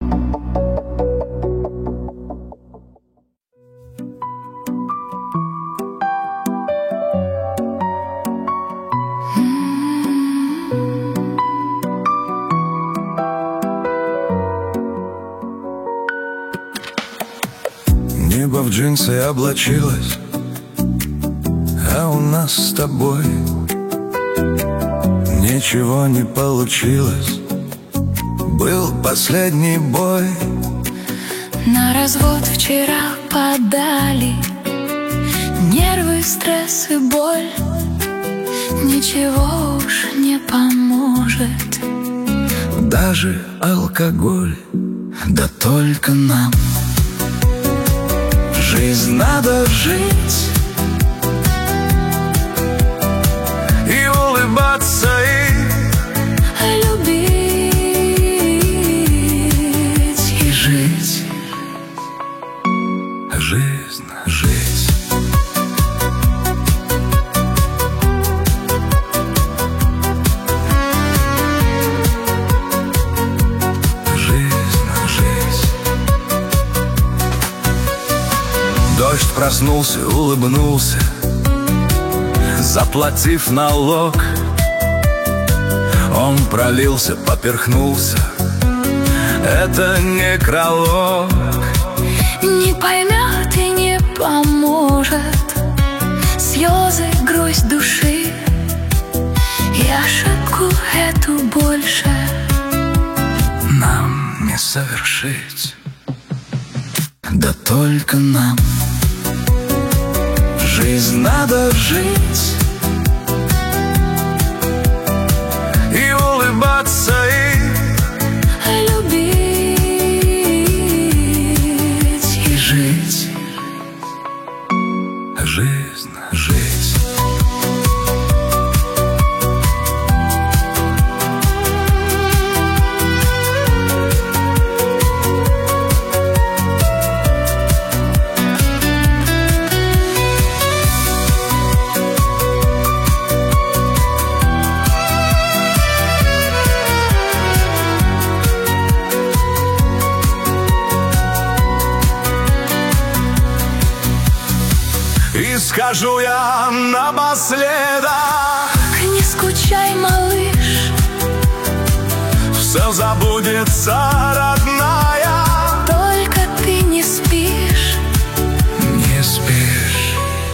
Небо в джинсы облачилось, а у нас с тобой ничего не получилось. Был последний бой. На развод вчера подали. Нервы, стресс и боль. Ничего уж не поможет. Даже алкоголь. Да только нам жизнь надо жить и улыбаться, и любить, и жить. Жизнь жить. Дождь проснулся, улыбнулся, заплатив налог. Он пролился, поперхнулся. Это некролог. Не поймет и не поможет слезы, грусть души. И ошибку эту больше нам не совершить. Да только нам жизнь надо жить и улыбаться, и любить, и жить. Жизнь жить. И скажу я напоследок: не скучай, малыш, все забудется, родная. Только ты не спишь. Не спишь.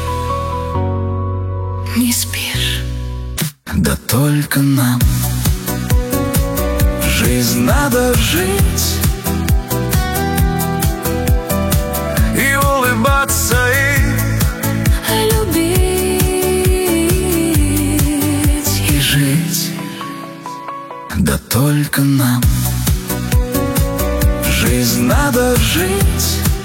Не спишь. Да только нам жизнь надо жить и улыбаться, и любить, и жить. Да только нам жизнь надо жить